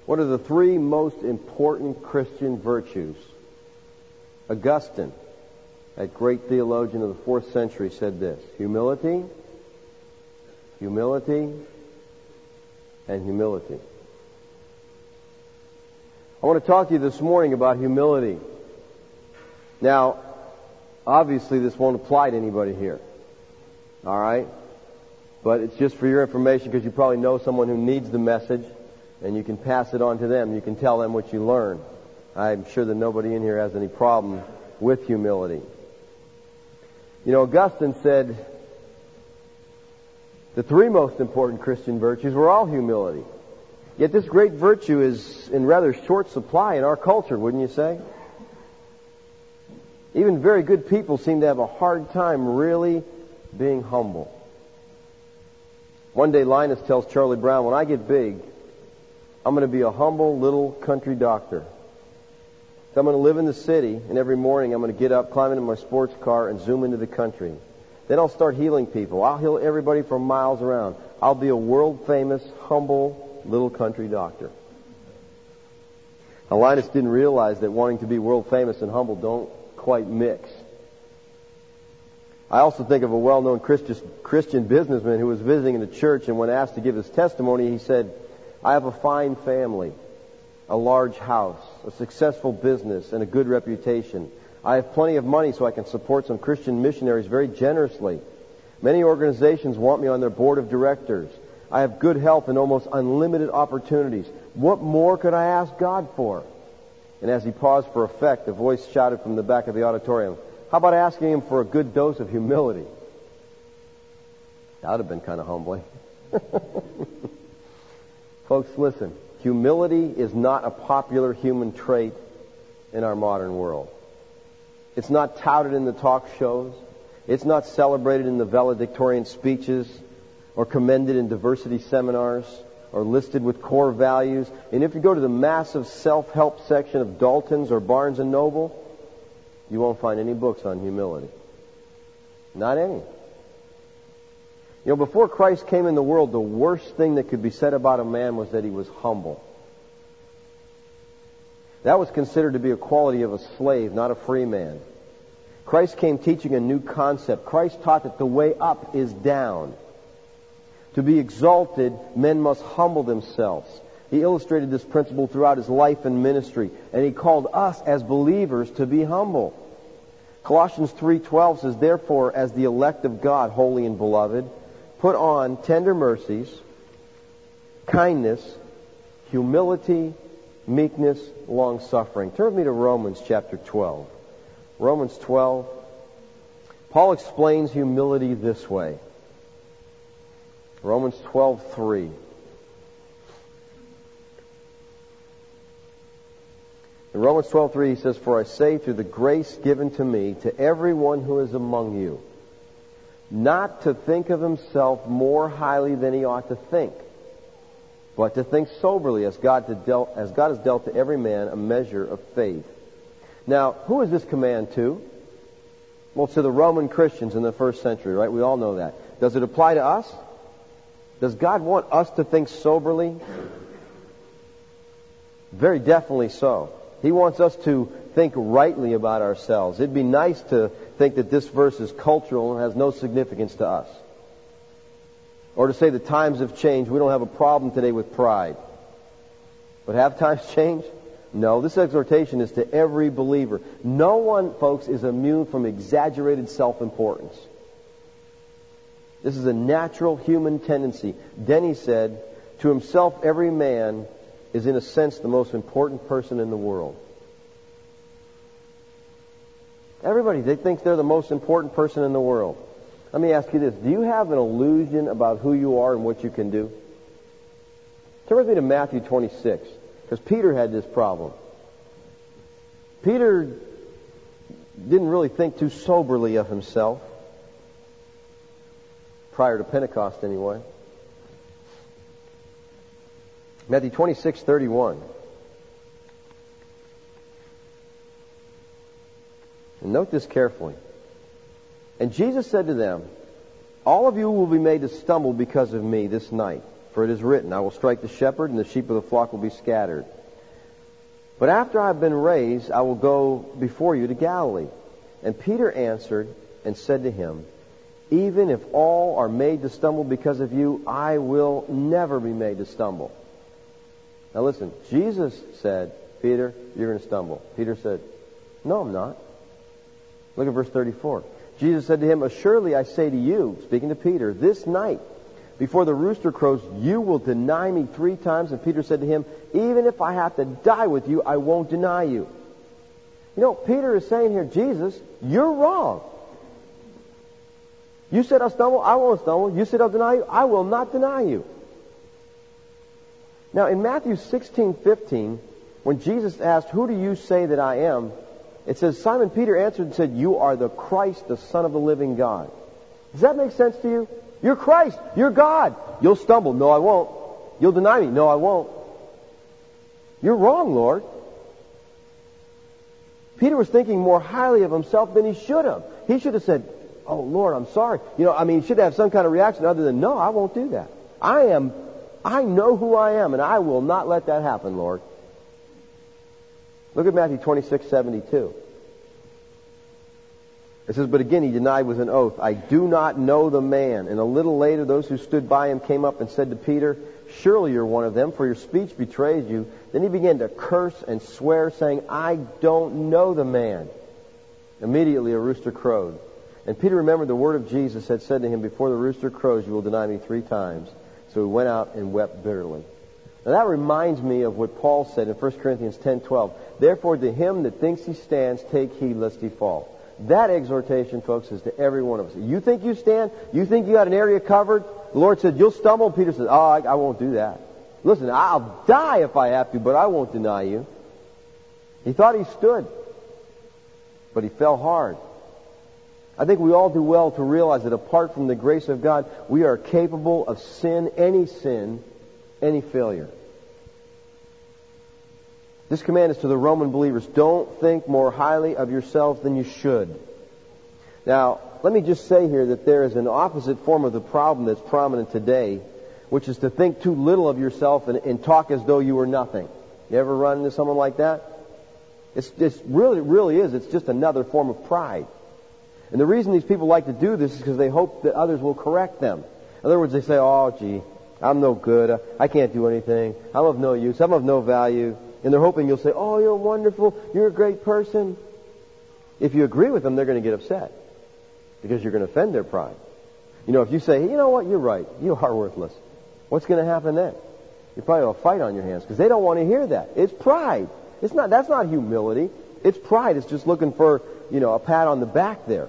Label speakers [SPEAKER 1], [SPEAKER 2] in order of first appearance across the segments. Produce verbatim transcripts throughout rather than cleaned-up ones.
[SPEAKER 1] What are the three most important Christian virtues? Augustine, that great theologian of the fourth century, said this: humility, humility, and humility. I want to talk to you this morning about humility. Now, obviously this won't apply to anybody here. All right? But it's just for your information, because you probably know someone who needs the message, and you can pass it on to them. You can tell them what you learn. I'm sure that nobody in here has any problem with humility. You know, Augustine said the three most important Christian virtues were all humility. Yet this great virtue is in rather short supply in our culture, wouldn't you say? Even very good people seem to have a hard time really being humble. One day Linus tells Charlie Brown, when I get big, I'm going to be a humble little country doctor. So I'm going to live in the city, and every morning I'm going to get up, climb into my sports car, and zoom into the country. Then I'll start healing people. I'll heal everybody for miles around. I'll be a world-famous, humble little country doctor. Now, Linus didn't realize that wanting to be world-famous and humble don't quite mix. I also think of a well-known Christian businessman who was visiting the church, and when asked to give his testimony, he said, I have a fine family, a large house, a successful business, and a good reputation. I have plenty of money so I can support some Christian missionaries very generously. Many organizations want me on their board of directors. I have good health and almost unlimited opportunities. What more could I ask God for? And as he paused for effect, a voice shouted from the back of the auditorium, how about asking him for a good dose of humility? That would have been kind of humbling. Folks, listen. Humility is not a popular human trait in our modern world. It's not touted in the talk shows. It's not celebrated in the valedictorian speeches or commended in diversity seminars or listed with core values. And if you go to the massive self-help section of Dalton's or Barnes and Noble, you won't find any books on humility. Not any. You know, before Christ came in the world, the worst thing that could be said about a man was that he was humble. That was considered to be a quality of a slave, not a free man. Christ came teaching a new concept. Christ taught that the way up is down. To be exalted, men must humble themselves. He illustrated this principle throughout his life and ministry, and he called us as believers to be humble. Colossians three twelve says, therefore, as the elect of God, holy and beloved, put on tender mercies, kindness, humility, meekness, long-suffering. Turn with me to Romans chapter twelve. Romans twelve. Paul explains humility this way. Romans twelve three. In Romans twelve three he says, for I say through the grace given to me to everyone who is among you, not to think of himself more highly than he ought to think, but to think soberly as God, to dealt, as God has dealt to every man a measure of faith. Now, who is this command to? Well, to the Roman Christians in the first century, right? We all know that. Does it apply to us? Does God want us to think soberly? Very definitely so. He wants us to think rightly about ourselves. It'd be nice to think that this verse is cultural and has no significance to us. Or to say the times have changed. We don't have a problem today with pride. But have times changed? No. This exhortation is to every believer. No one, folks, is immune from exaggerated self-importance. This is a natural human tendency. Denny said, to himself every man is in a sense the most important person in the world. Everybody, they think they're the most important person in the world. Let me ask you this. Do you have an illusion about who you are and what you can do? Turn with me to Matthew twenty-six, because Peter had this problem. Peter didn't really think too soberly of himself, prior to Pentecost anyway. Matthew twenty-six thirty-one. And note this carefully. And Jesus said to them, all of you will be made to stumble because of me this night. For For it is written, I will strike the shepherd, and the sheep of the flock will be scattered. But after I have been raised, I will go before you to Galilee. And Peter answered and said to him, Even if all are made to stumble because of you, I will never be made to stumble. Now listen, Jesus said, Peter, you're going to stumble. Peter said, No, I'm not. Look at verse thirty-four. Jesus said to him, Assuredly I say to you, speaking to Peter, this night, before the rooster crows, you will deny me three times. And Peter said to him, Even if I have to die with you, I won't deny you. You know, Peter is saying here, Jesus, you're wrong. You said I'll stumble, I won't stumble. You said I'll deny you, I will not deny you. Now, in Matthew sixteen fifteen, when Jesus asked, Who do you say that I am? It says, Simon Peter answered and said, You are the Christ, the Son of the living God. Does that make sense to you? You're Christ. You're God. You'll stumble. No, I won't. You'll deny me. No, I won't. You're wrong, Lord. Peter was thinking more highly of himself than he should have. He should have said, Oh, Lord, I'm sorry. You know, I mean, he should have some kind of reaction other than, No, I won't do that. I am, I know who I am, and I will not let that happen, Lord. Look at Matthew twenty-six seventy-two. It says, But again he denied with an oath, I do not know the man. And a little later those who stood by him came up and said to Peter, Surely you're one of them, for your speech betrays you. Then he began to curse and swear, saying, I don't know the man. Immediately a rooster crowed. And Peter remembered the word of Jesus had said to him, Before the rooster crows, you will deny me three times. So he went out and wept bitterly. Now that reminds me of what Paul said in First Corinthians ten twelve. Therefore to him that thinks he stands, take heed lest he fall. That exhortation, folks, is to every one of us. You think you stand? You think you got an area covered? The Lord said, you'll stumble. Peter said, oh, I, I won't do that. Listen, I'll die if I have to, but I won't deny you. He thought he stood, but he fell hard. I think we all do well to realize that apart from the grace of God, we are capable of sin, any sin, any failure. This command is to the Roman believers. Don't think more highly of yourselves than you should. Now, let me just say here that there is an opposite form of the problem that's prominent today, which is to think too little of yourself and, and talk as though you were nothing. You ever run into someone like that? It's, it's really, it really is. It's just another form of pride. And the reason these people like to do this is because they hope that others will correct them. In other words, they say, oh, gee, I'm no good. I can't do anything. I'm of no use. I'm of no value. And they're hoping you'll say, oh, you're wonderful. You're a great person. If you agree with them, they're going to get upset because you're going to offend their pride. You know, if you say, hey, you know what, you're right. You are worthless. What's going to happen then? You probably have a fight on your hands because they don't want to hear that. It's pride. It's not. That's not humility. It's pride. It's just looking for, you know, a pat on the back there.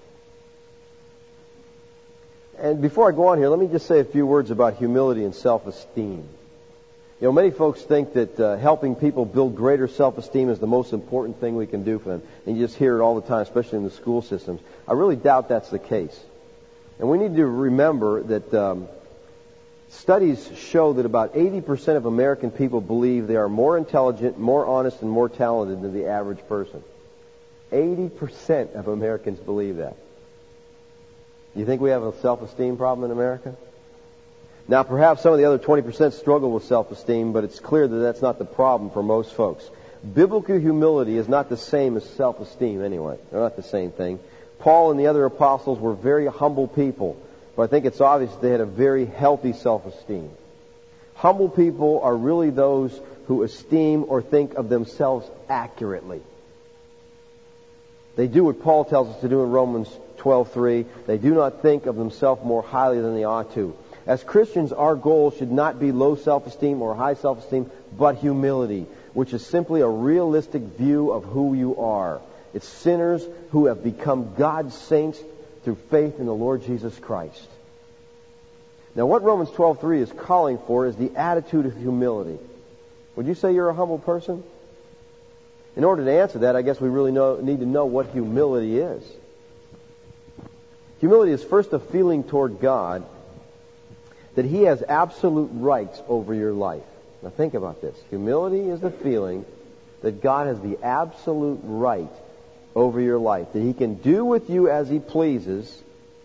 [SPEAKER 1] And before I go on here, let me just say a few words about humility and self-esteem. You know, many folks think that uh, helping people build greater self-esteem is the most important thing we can do for them. And you just hear it all the time, especially in the school systems. I really doubt that's the case. And we need to remember that um, studies show that about eighty percent of American people believe they are more intelligent, more honest, and more talented than the average person. eighty percent of Americans believe that. You think we have a self-esteem problem in America? Now, perhaps some of the other twenty percent struggle with self-esteem, but it's clear that that's not the problem for most folks. Biblical humility is not the same as self-esteem anyway. They're not the same thing. Paul and the other apostles were very humble people, but I think it's obvious that they had a very healthy self-esteem. Humble people are really those who esteem or think of themselves accurately. They do what Paul tells us to do in Romans twelve three. They do not think of themselves more highly than they ought to. As Christians, our goal should not be low self-esteem or high self-esteem, but humility, which is simply a realistic view of who you are. It's sinners who have become God's saints through faith in the Lord Jesus Christ. Now, what Romans twelve three is calling for is the attitude of humility. Would you say you're a humble person? In order to answer that, I guess we really know, need to know what humility is. Humility is first a feeling toward God that He has absolute rights over your life. Now think about this. Humility is the feeling that God has the absolute right over your life, that He can do with you as He pleases,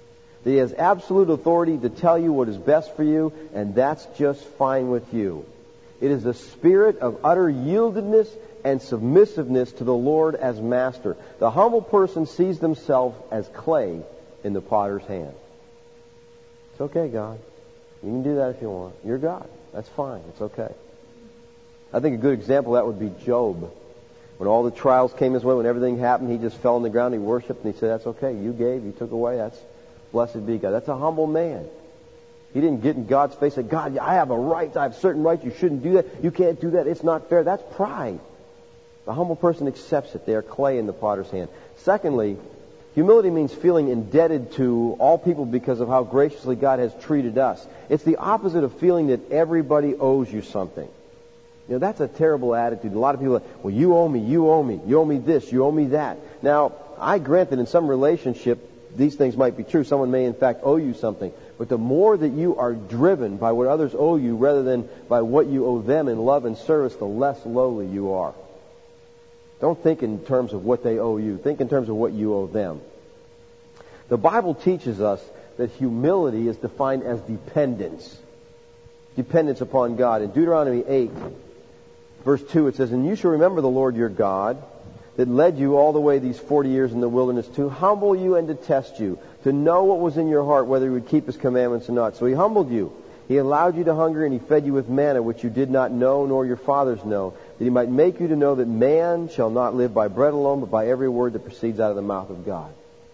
[SPEAKER 1] That He has absolute authority to tell you what is best for you, and that's just fine with you. It is the spirit of utter yieldedness and submissiveness to the Lord as master. The humble person sees themselves as clay in the potter's hand. It's okay, God. You can do that if you want. You're God. That's fine. It's okay. I think a good example of that would be Job. When all the trials came his way, when everything happened, he just fell on the ground, he worshiped, and he said, that's okay. You gave, you took away, that's blessed be God. That's a humble man. He didn't get in God's face and say, God, I have a right, I have certain rights, you shouldn't do that, you can't do that, it's not fair. That's pride. The humble person accepts it. They are clay in the potter's hand. Secondly, humility means feeling indebted to all people because of how graciously God has treated us. It's the opposite of feeling that everybody owes you something. You know, that's a terrible attitude. A lot of people are like, well, you owe me, you owe me, you owe me this, you owe me that. Now, I grant that in some relationship, these things might be true. Someone may, in fact, owe you something. But the more that you are driven by what others owe you rather than by what you owe them in love and service, the less lowly you are. Don't think in terms of what they owe you. Think in terms of what you owe them. The Bible teaches us that humility is defined as dependence. Dependence upon God. In Deuteronomy eight, verse two, it says, and you shall remember the Lord your God that led you all the way these forty years in the wilderness to humble you and to test you, to know what was in your heart, whether you would keep His commandments or not. So He humbled you. He allowed you to hunger, and He fed you with manna, which you did not know, nor your fathers know, that He might make you to know that man shall not live by bread alone, but by every word that proceeds out of the mouth of God.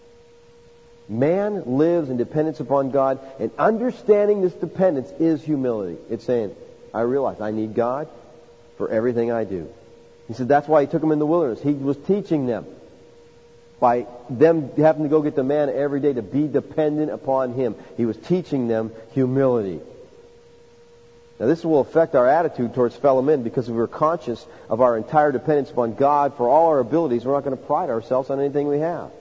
[SPEAKER 1] Man lives in dependence upon God, and understanding this dependence is humility. It's saying, I realize I need God for everything I do. He said that's why He took them in the wilderness. He was teaching them by them having to go get the manna every day to be dependent upon Him. He was teaching them humility. Now this will affect our attitude towards fellow men, because if we're conscious of our entire dependence upon God for all our abilities, we're not going to pride ourselves on anything we have.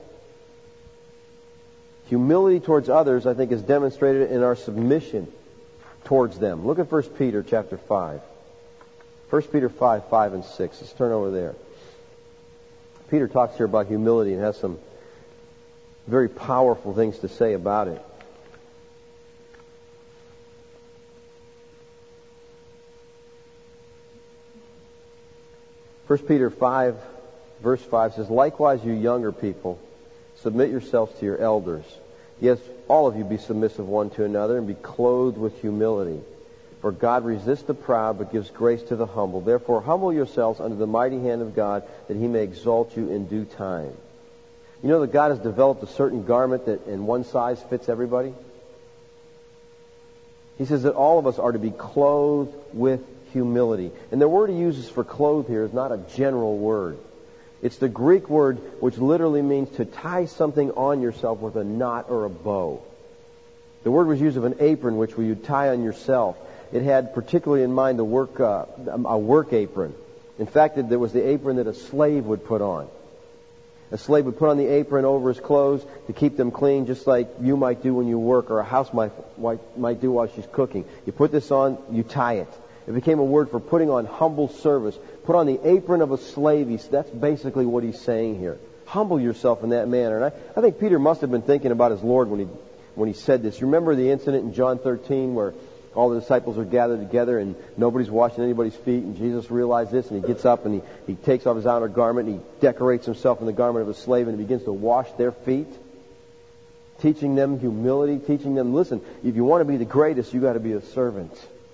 [SPEAKER 1] Humility towards others, I think, is demonstrated in our submission towards them. Look at First Peter chapter five. First Peter five, five and six. Let's turn over there. Peter talks here about humility and has some very powerful things to say about it. First Peter five, verse five says, likewise, you younger people, submit yourselves to your elders. Yes, all of you be submissive one to another and be clothed with humility. For God resists the proud, but gives grace to the humble. Therefore, humble yourselves under the mighty hand of God, that He may exalt you in due time. You know that God has developed a certain garment that in one size fits everybody? He says that all of us are to be clothed with humility. And the word He uses for clothed here is not a general word. It's the Greek word which literally means to tie something on yourself with a knot or a bow. The word was used of an apron which you tie on yourself. It had particularly in mind a work, uh, a work apron. In fact, it was the apron that a slave would put on. A slave would put on the apron over his clothes to keep them clean, just like you might do when you work, or a housewife might do while she's cooking. You put this on, you tie it. It became a word for putting on humble service. Put on the apron of a slave. He's, that's basically what he's saying here. Humble yourself in that manner. And I, I think Peter must have been thinking about his Lord when he when he said this. You remember the incident in John thirteen where all the disciples are gathered together and nobody's washing anybody's feet, and Jesus realized this, and He gets up and he, he takes off his outer garment and He decorates Himself in the garment of a slave and He begins to wash their feet, teaching them humility, teaching them, listen, if you want to be the greatest, you got to be a servant.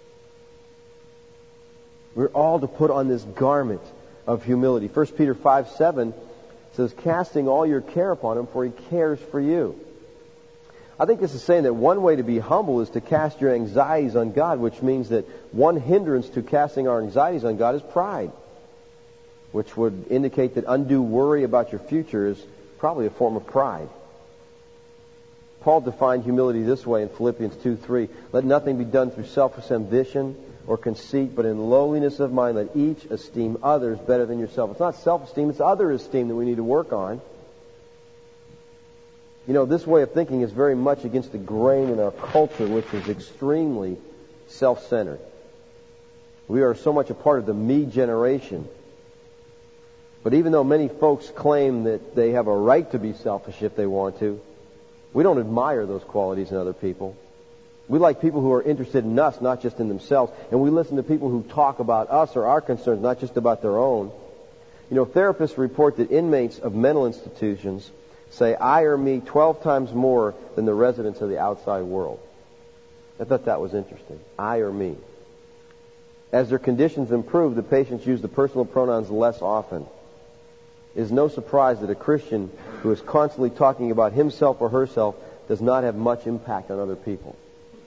[SPEAKER 1] We're all to put on this garment of humility. First Peter five, seven says, casting all your care upon Him, for He cares for you. I think this is saying that one way to be humble is to cast your anxieties on God, which means that one hindrance to casting our anxieties on God is pride, which would indicate that undue worry about your future is probably a form of pride. Paul defined humility this way in Philippians two, three. Let nothing be done through selfish ambition or conceit, but in lowliness of mind let each esteem others better than yourself. It's not self-esteem, it's other esteem that we need to work on. You know, this way of thinking is very much against the grain in our culture, which is extremely self-centered. We are so much a part of the me generation. But even though many folks claim that they have a right to be selfish if they want to, We don't admire those qualities in other people. We like people who are interested in us, not just in themselves. And we listen to people who talk about us or our concerns, not just about their own. You know, therapists report that inmates of mental institutions say I or me twelve times more than the residents of the outside world. I thought that was interesting. I or me. As their conditions improve, the patients use the personal pronouns less often. It is no surprise that a Christian who is constantly talking about himself or herself does not have much impact on other people.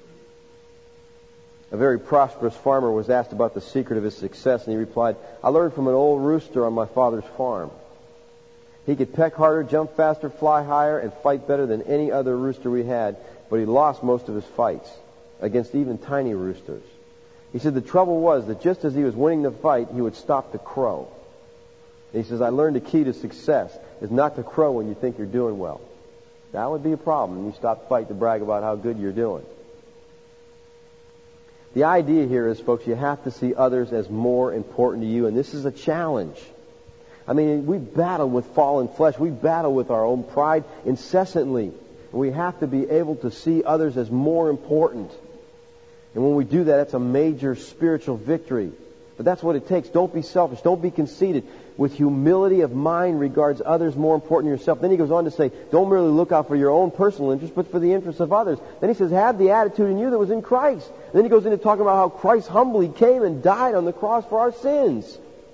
[SPEAKER 1] A very prosperous farmer was asked about the secret of his success, and he replied, I learned from an old rooster on my father's farm. He could peck harder, jump faster, fly higher, and fight better than any other rooster we had, but he lost most of his fights against even tiny roosters. He said the trouble was that just as he was winning the fight, he would stop to crow. And he says, I learned the key to success is not to crow when you think you're doing well. That would be a problem. You stop the fight to brag about how good you're doing. The idea here is, folks, you have to see others as more important to you, and this is a challenge. I mean, we battle with fallen flesh. We battle with our own pride incessantly. We have to be able to see others as more important. And when we do that, that's a major spiritual victory. But that's what it takes. Don't be selfish. Don't be conceited. With humility of mind regards others more important than yourself. Then he goes on to say, don't merely look out for your own personal interest, but for the interests of others. Then he says, have the attitude in you that was in Christ. And then he goes into talking about how Christ humbly came and died on the cross for our sins.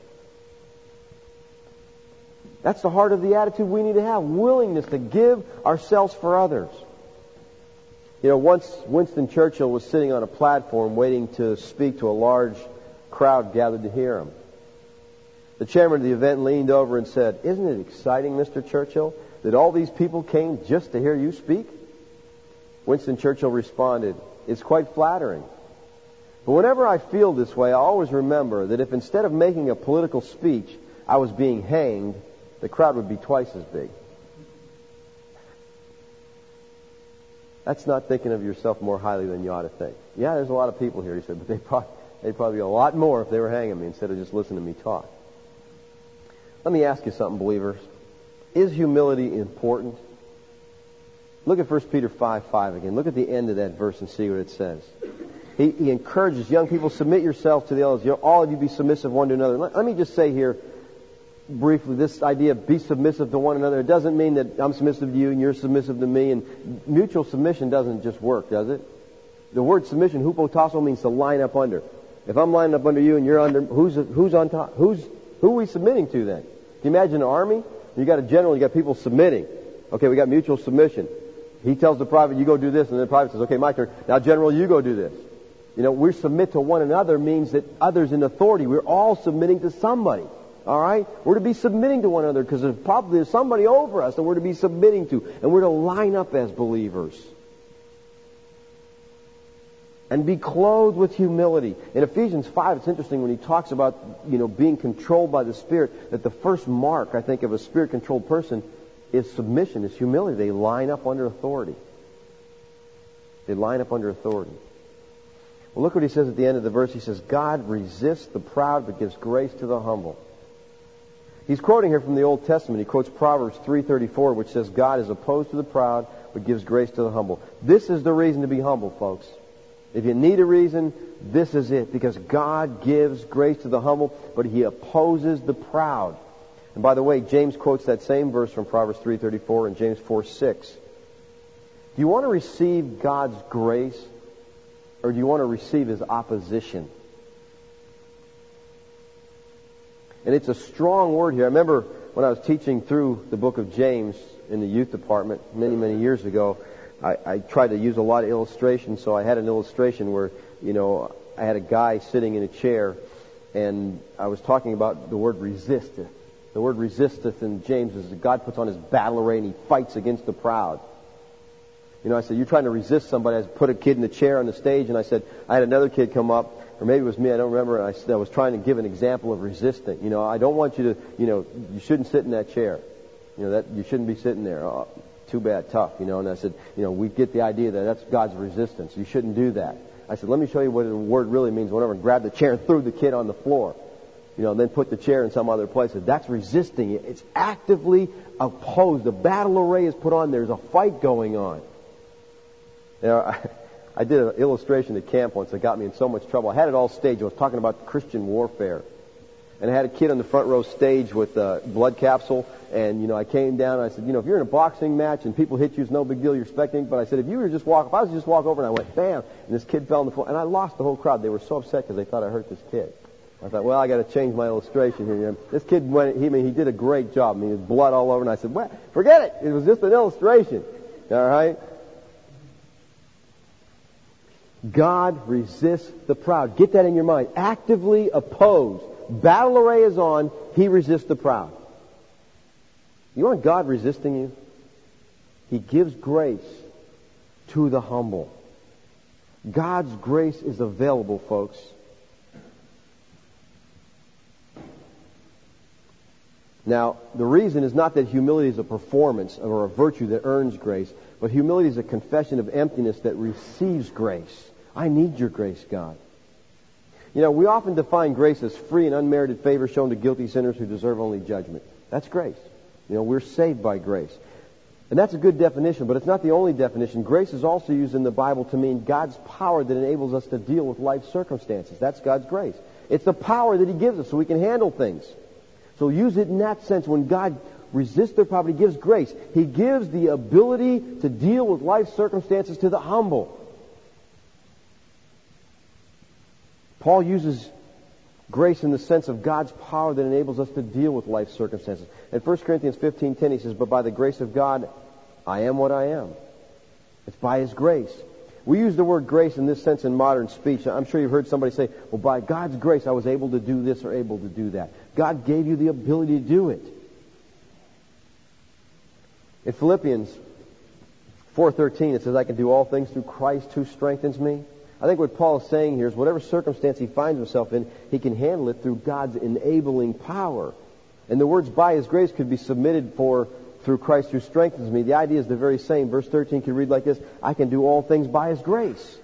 [SPEAKER 1] That's the heart of the attitude we need to have. Willingness to give ourselves for others. You know, once Winston Churchill was sitting on a platform waiting to speak to a large crowd gathered to hear him. The chairman of the event leaned over and said, isn't it exciting, Mister Churchill, that all these people came just to hear you speak? Winston Churchill responded, it's quite flattering. But whenever I feel this way, I always remember that if instead of making a political speech, I was being hanged, the crowd would be twice as big. That's not thinking of yourself more highly than you ought to think. Yeah, there's a lot of people here, he said, but they'd probably, they'd probably be a lot more if they were hanging me instead of just listening to me talk. Let me ask you something, believers. Is humility important? Look at First Peter five five again. Look at the end of that verse and see what it says. He, he encourages young people, submit yourselves to the elders. You know, all of you be submissive one to another. Let, let me just say here briefly, this idea of be submissive to one another, it doesn't mean that I'm submissive to you and you're submissive to me. And mutual submission doesn't just work, does it? The word submission, hupotasso, means to line up under. If I'm lining up under you and you're under, who's who's on top? Who's who are we submitting to then? Can you imagine an army? You got a general, you got people submitting. Okay, we got mutual submission. He tells the private, you go do this, and the private says, okay, my turn. Now, general, you go do this. You know, we submit to one another means that others in authority, we're all submitting to somebody. All right? We're to be submitting to one another because there's probably there's somebody over us that we're to be submitting to. And we're to line up as believers. And be clothed with humility. In Ephesians five, it's interesting when he talks about, you know, being controlled by the Spirit, that the first mark, I think, of a Spirit-controlled person is submission, is humility. They line up under authority. They line up under authority. Well, look what he says at the end of the verse. He says, God resists the proud but gives grace to the humble. He's quoting here from the Old Testament. He quotes Proverbs three thirty-four, which says, God is opposed to the proud but gives grace to the humble. This is the reason to be humble, folks. If you need a reason, this is it. Because God gives grace to the humble, but He opposes the proud. And by the way, James quotes that same verse from Proverbs three thirty-four in James four six. Do you want to receive God's grace, or do you want to receive His opposition? And it's a strong word here. I remember when I was teaching through the book of James in the youth department many, many years ago, I, I tried to use a lot of illustrations, so I had an illustration where, you know, I had a guy sitting in a chair, and I was talking about the word resisteth. The word resisteth in James is that God puts on His battle array and He fights against the proud. You know, I said, you're trying to resist somebody. I put a kid in the chair on the stage, and I said, I had another kid come up, or maybe it was me, I don't remember, and I, said, I was trying to give an example of resisting. You know, I don't want you to, you know, you shouldn't sit in that chair. You know, that you shouldn't be sitting there. Oh, too bad, tough, you know. And I said, you know, we get the idea that that's God's resistance. You shouldn't do that. I said, let me show you what the word really means. Whatever, and grabbed the chair and threw the kid on the floor. you know, then put the chair in some other place. That's resisting it. It's actively opposed. The battle array is put on. There's a fight going on. You know, I, I did an illustration at camp once that got me in so much trouble. I had it all staged. I was talking about Christian warfare. And I had a kid on the front row stage with a blood capsule. And, you know, I came down and I said, you know, if you're in a boxing match and people hit you, it's no big deal. You're expecting. But I said, if you were to just walk, if I was to just walk over and I went, bam, and this kid fell on the floor. And I lost the whole crowd. They were so upset because they thought I hurt this kid. I thought, well, I got to change my illustration here. You know, this kid went, he, I mean, he did a great job. I mean, there's blood all over. And I said, well, forget it. It was just an illustration. All right? God resists the proud. Get that in your mind. Actively opposed. Battle array is on. He resists the proud. You want God resisting you? He gives grace to the humble. God's grace is available, folks. Now, the reason is not that humility is a performance or a virtue that earns grace, but humility is a confession of emptiness that receives grace. I need your grace, God. You know, we often define grace as free and unmerited favor shown to guilty sinners who deserve only judgment. That's grace. You know, we're saved by grace. And that's a good definition, but it's not the only definition. Grace is also used in the Bible to mean God's power that enables us to deal with life circumstances. That's God's grace. It's the power that He gives us so we can handle things. So use it in that sense. When God resists their poverty, He gives grace. He gives the ability to deal with life circumstances to the humble. Paul uses grace in the sense of God's power that enables us to deal with life circumstances. In First Corinthians fifteen ten, he says, but by the grace of God, I am what I am. It's by His grace. We use the word grace in this sense in modern speech. I'm sure you've heard somebody say, well, by God's grace, I was able to do this or able to do that. God gave you the ability to do it. In Philippians four thirteen, it says, I can do all things through Christ who strengthens me. I think what Paul is saying here is whatever circumstance he finds himself in, he can handle it through God's enabling power. And the words by His grace could be submitted for through Christ who strengthens me. The idea is the very same. Verse thirteen can read like this, I can do all things by His grace.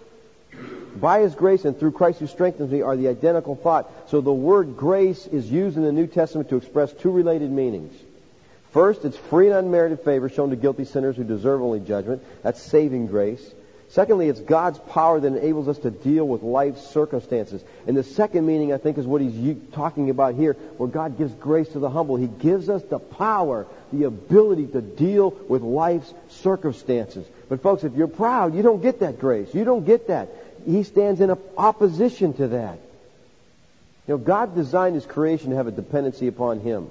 [SPEAKER 1] By His grace and through Christ who strengthens me are the identical thought. So the word grace is used in the New Testament to express two related meanings. First, it's free and unmerited favor shown to guilty sinners who deserve only judgment. That's saving grace. Secondly, it's God's power that enables us to deal with life's circumstances. And the second meaning, I think, is what he's talking about here, where God gives grace to the humble. He gives us the power, the ability to deal with life's circumstances. But folks, if you're proud, you don't get that grace. You don't get that. He stands in opposition to that. You know, God designed His creation to have a dependency upon Him.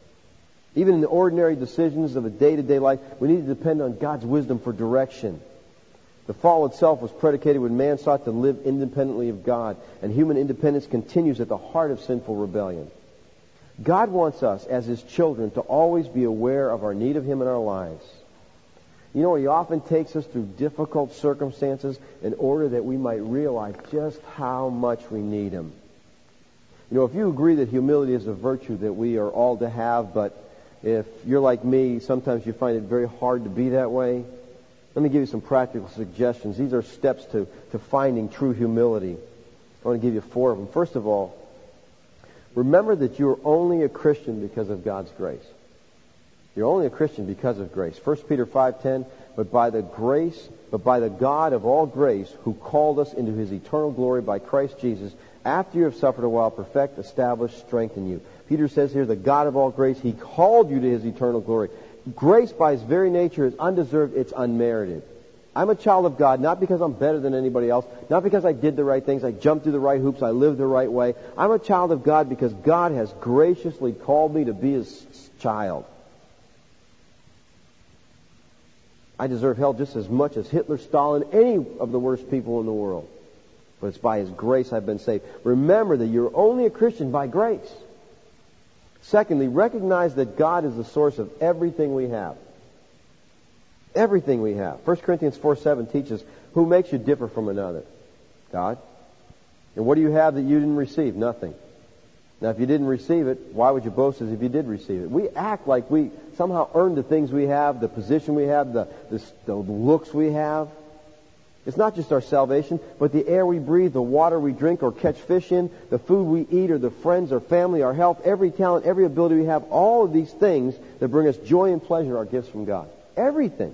[SPEAKER 1] Even in the ordinary decisions of a day-to-day life, we need to depend on God's wisdom for direction. The fall itself was predicated when man sought to live independently of God, and human independence continues at the heart of sinful rebellion. God wants us, as His children, to always be aware of our need of Him in our lives. You know, He often takes us through difficult circumstances in order that we might realize just how much we need Him. You know, if you agree that humility is a virtue that we are all to have, but if you're like me, sometimes you find it very hard to be that way, let me give you some practical suggestions. These are steps to, to finding true humility. I want to give you four of them. First of all, remember that you're only a Christian because of God's grace. You're only a Christian because of grace. First Peter five ten, but by the grace, but by the God of all grace, who called us into His eternal glory by Christ Jesus, after you have suffered a while, perfect, establish, strengthen you. Peter says here, the God of all grace, He called you to His eternal glory. Grace, by its very nature, is undeserved. It's unmerited. I'm a child of God, not because I'm better than anybody else, not because I did the right things, I jumped through the right hoops, I lived the right way. I'm a child of God because God has graciously called me to be His child. I deserve hell just as much as Hitler, Stalin, any of the worst people in the world. But it's by His grace I've been saved. Remember that you're only a Christian by grace. Secondly, recognize that God is the source of everything we have. Everything we have. First Corinthians four seven teaches, who makes you differ from another? God. And what do you have that you didn't receive? Nothing. Now, if you didn't receive it, why would you boast as if you did receive it? We act like we somehow earned the things we have, the position we have, the, the, the looks we have. It's not just our salvation, but the air we breathe, the water we drink or catch fish in, the food we eat or the friends or family, our health, every talent, every ability we have, all of these things that bring us joy and pleasure are gifts from God. Everything.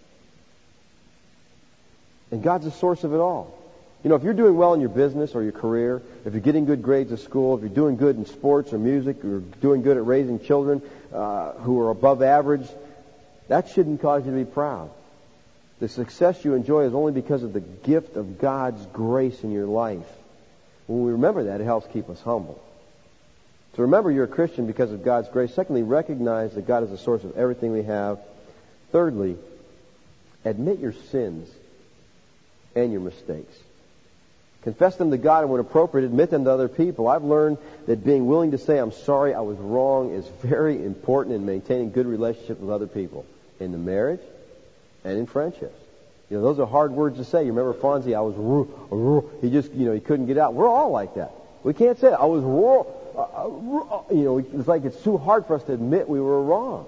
[SPEAKER 1] And God's the source of it all. You know, if you're doing well in your business or your career, if you're getting good grades at school, if you're doing good in sports or music, or doing good at raising children uh, who are above average, that shouldn't cause you to be proud. The success you enjoy is only because of the gift of God's grace in your life. When we remember that, it helps keep us humble. So remember you're a Christian because of God's grace. Secondly, recognize that God is the source of everything we have. Thirdly, admit your sins and your mistakes. Confess them to God, and when appropriate, admit them to other people. I've learned that being willing to say, I'm sorry, I was wrong, is very important in maintaining good relationships with other people. In the marriage and in friendships. You know, those are hard words to say. You remember Fonzie, I was raw, he just, you know, he couldn't get out. We're all like that. We can't say it. I was raw. Uh, you know, it's like it's too hard for us to admit we were wrong.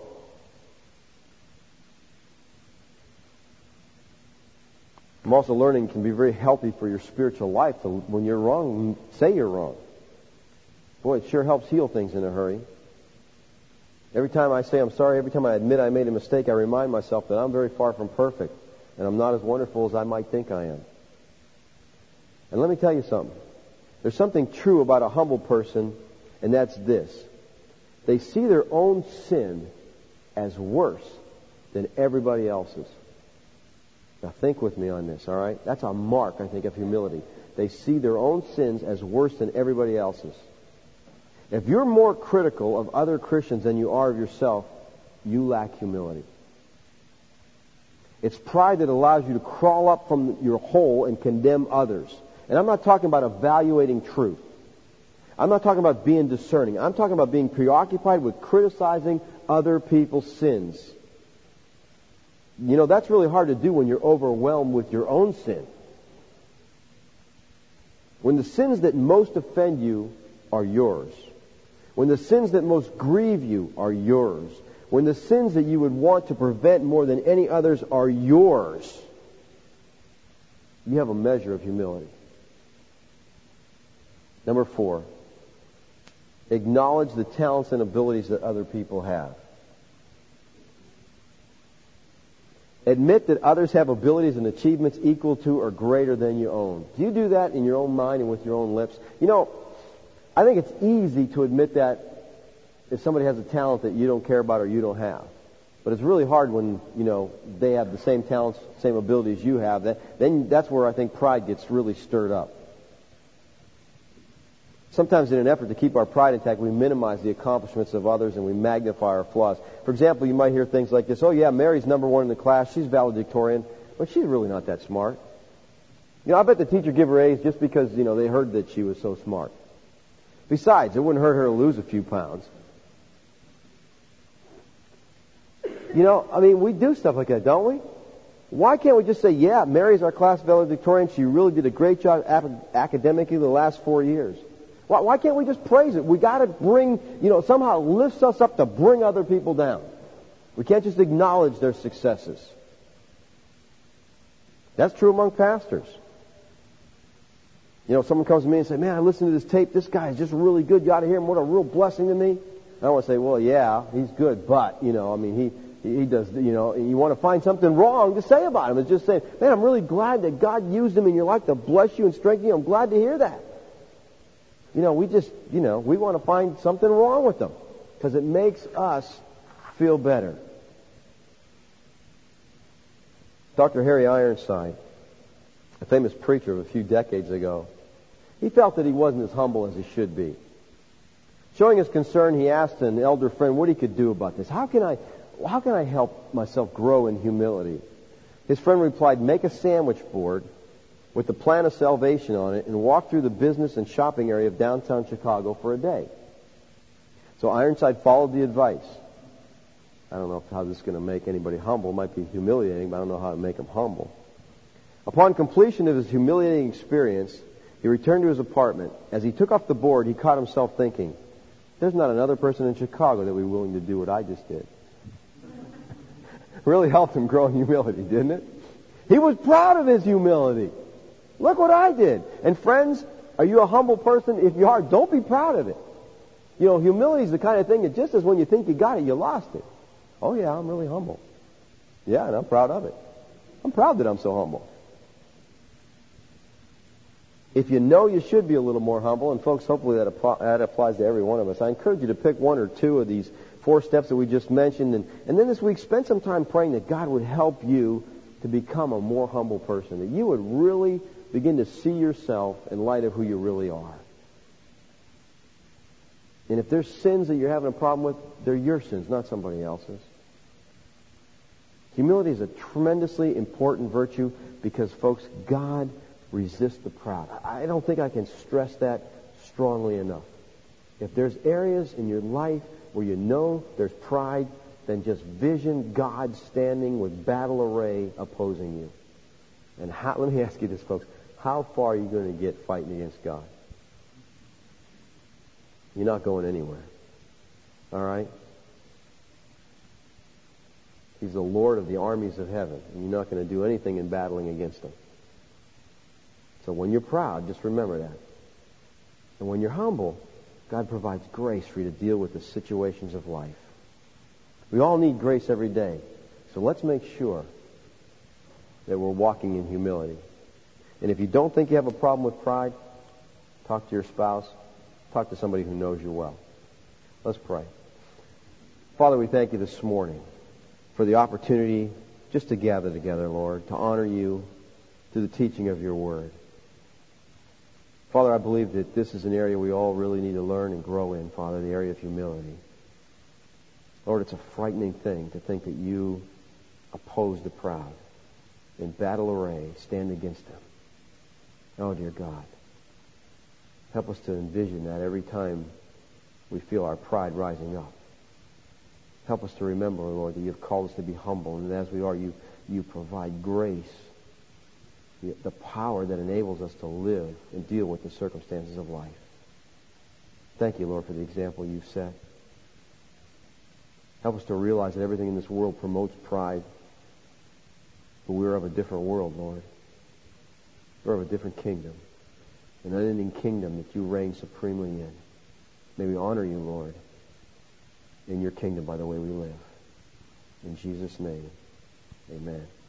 [SPEAKER 1] I'm also learning it can be very healthy for your spiritual life to, when you're wrong, say you're wrong. Boy, it sure helps heal things in a hurry. Every time I say I'm sorry, every time I admit I made a mistake, I remind myself that I'm very far from perfect, and I'm not as wonderful as I might think I am. And let me tell you something. There's something true about a humble person, and that's this. They see their own sin as worse than everybody else's. Now think with me on this, all right? That's a mark, I think, of humility. They see their own sins as worse than everybody else's. If you're more critical of other Christians than you are of yourself, you lack humility. It's pride that allows you to crawl up from your hole and condemn others. And I'm not talking about evaluating truth. I'm not talking about being discerning. I'm talking about being preoccupied with criticizing other people's sins. You know, that's really hard to do when you're overwhelmed with your own sin. When the sins that most offend you are yours. When the sins that most grieve you are yours. When the sins that you would want to prevent more than any others are yours, you have a measure of humility. Number four, acknowledge the talents and abilities that other people have. Admit that others have abilities and achievements equal to or greater than your own. Do you do that in your own mind and with your own lips? You know, I think it's easy to admit that if somebody has a talent that you don't care about or you don't have. But it's really hard when, you know, they have the same talents, same abilities you have. That, then that's where I think pride gets really stirred up. Sometimes in an effort to keep our pride intact, we minimize the accomplishments of others and we magnify our flaws. For example, you might hear things like this, oh yeah, Mary's number one in the class, she's valedictorian, but she's really not that smart. You know, I bet the teacher gave her A's just because, you know, they heard that she was so smart. Besides, it wouldn't hurt her to lose a few pounds. You know, I mean, we do stuff like that, don't we? Why can't we just say, yeah, Mary's our class valedictorian, she really did a great job academically the last four years. Why, why can't we just praise it? We got to bring, you know, somehow it lifts us up to bring other people down. We can't just acknowledge their successes. That's true among pastors. You know, someone comes to me and says, man, I listened to this tape. This guy is just really good. You ought to hear him. What a real blessing to me. I want to say, well, yeah, he's good, but, you know, I mean, he, he does, you know, you want to find something wrong to say about him. It's just saying, man, I'm really glad that God used him in your life to bless you and strengthen you. I'm glad to hear that. You know, we just, you know, we want to find something wrong with them because it makes us feel better. Doctor Harry Ironside, a famous preacher of a few decades ago, he felt that he wasn't as humble as he should be. Showing his concern, he asked an elder friend what he could do about this. How can I, how can I help myself grow in humility? His friend replied, make a sandwich board with the plan of salvation on it and walk through the business and shopping area of downtown Chicago for a day. So Ironside followed the advice. I don't know how this is going to make anybody humble. It might be humiliating, but I don't know how to make them humble. Upon completion of his humiliating experience, he returned to his apartment. As he took off the board, he caught himself thinking, there's not another person in Chicago that would be willing to do what I just did. Really helped him grow in humility, didn't it? He was proud of his humility. Look what I did. And friends, are you a humble person? If you are, don't be proud of it. You know, humility is the kind of thing that just as when you think you got it, you lost it. Oh yeah, I'm really humble. Yeah, and I'm proud of it. I'm proud that I'm so humble. If you know you should be a little more humble, and folks, hopefully that, app- that applies to every one of us, I encourage you to pick one or two of these four steps that we just mentioned, and, and then this week spend some time praying that God would help you to become a more humble person, that you would really begin to see yourself in light of who you really are. And if there's sins that you're having a problem with, they're your sins, not somebody else's. Humility is a tremendously important virtue because, folks, God resists the proud. I don't think I can stress that strongly enough. If there's areas in your life where you know there's pride, then just vision God standing with battle array opposing you. And how, let me ask you this, folks. How far are you going to get fighting against God? You're not going anywhere. All right? He's the Lord of the armies of heaven, and you're not going to do anything in battling against him. So when you're proud, just remember that. And when you're humble, God provides grace for you to deal with the situations of life. We all need grace every day. So let's make sure that we're walking in humility. And if you don't think you have a problem with pride, talk to your spouse. Talk to somebody who knows you well. Let's pray. Father, we thank you this morning for the opportunity just to gather together, Lord, to honor you through the teaching of your word. Father, I believe that this is an area we all really need to learn and grow in, Father, the area of humility. Lord, it's a frightening thing to think that you oppose the proud. In battle array, stand against them. Oh, dear God. Help us to envision that every time we feel our pride rising up. Help us to remember, Lord, that you've called us to be humble, and as we are, you, you provide grace, the, the power that enables us to live and deal with the circumstances of life. Thank you, Lord, for the example you've set. Help us to realize that everything in this world promotes pride, but we're of a different world, Lord. We're of a different kingdom, an unending kingdom that you reign supremely in. May we honor you, Lord, in your kingdom by the way we live. In Jesus' name, amen.